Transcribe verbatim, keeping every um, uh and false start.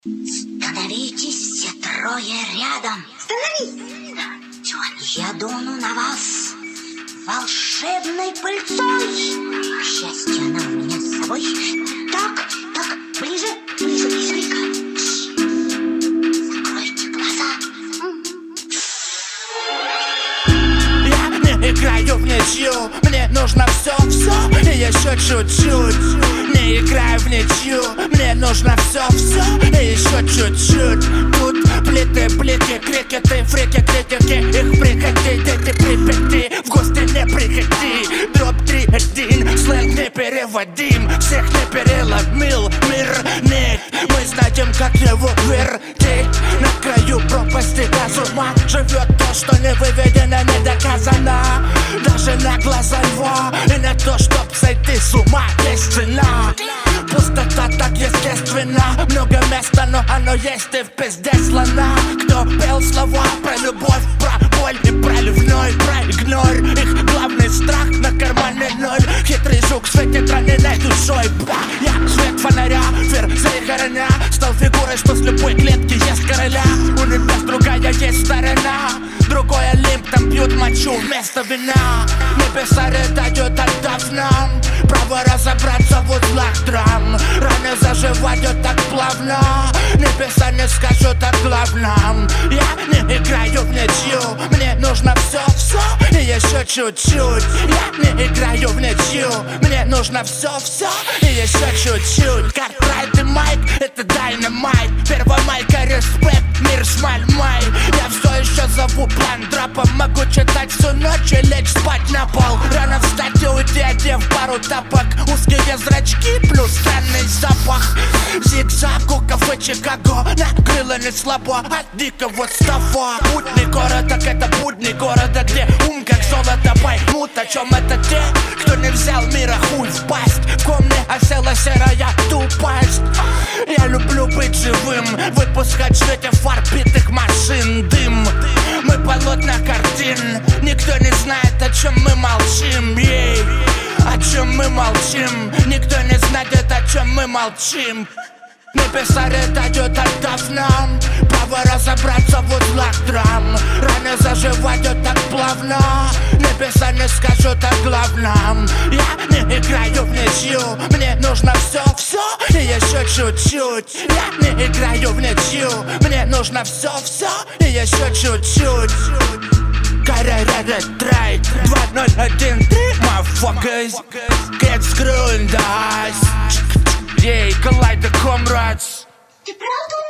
Становитесь все трое рядом. Становись! Я дуну на вас волшебной пыльцой. К счастью, она у меня с собой. Так, так, ближе, ближе, ближе. Закройте глаза. Я не играю в ничью, мне нужно все, все и еще чуть-чуть. Не играю в ничью, мне нужно все, все и еще чуть-чуть. Тут плиты, плиты, крикеты, фрики, критики. Их приходи, дети, припяти, в гости не приходи. Дроп три один, сленг не переводим, всех не переломил мир, нет. Мы знаем, как его вертеть. На краю пропасти разума живет то, что не выведено, не доказано. Даже на глаза льва и на то, чтоб сойти с ума, есть цена. Пустота так естественно, много места, но оно есть и в пизде слона. Кто пел слова про любовь, про боль и про ливной, про игнорь. Их главный страх на кармане ноль. Хитрый жук светит раненой душой. Я свет фонаря, вверх загорня. Стал фигурой, что с любой клетки есть короля. У небес другая есть сторона. Другой олимп, там пьют мочу вместо вина. Небеса рыдают, отдав нам право разобраться в узлах драм. Раны заживают так плавно, небеса не скажут о главном. Я не играю в ничью, мне нужно все, все и еще чуть-чуть. Я не играю в ничью, мне нужно все, все и еще чуть-чуть. Картрайт и майк, это дайнамайт. Первомайка, респект, мир шмаль май. Я все еще зову план драпа. Могу читать всю ночь и лечь спать на пол. Рано встать и уйти, одев пару тапок. Узкие зрачки плюс странный запах. Зигзаг у кафе Чикаго. Накрыло не слабо от дикого стафа. Будний город, так это будний города, где ум как золото поймут, о чем это те, кто не взял мира хуй в пасть. В ком не осела серая тупость. Я люблю быть живым, выпускать в свете фар битых машин дым. Мы полотна картин, никто не знает, о чем мы молчим. Ей, о чем мы молчим, никто не знает, о чем мы молчим. Небеса рыдают, отдав нам право разобраться в узлах драм. Раны заживают так плавно, небеса не скажут о главном. Я не играю в ничью, мне нужно все, все и еще чуть-чуть. Я не играю в ничью, мне нужно все, все и еще чуть-чуть. Карьера трейд два ноль один три, motherfuckers. Get screwed in the eyes. Ей, коллайда, комрадс. Ты правда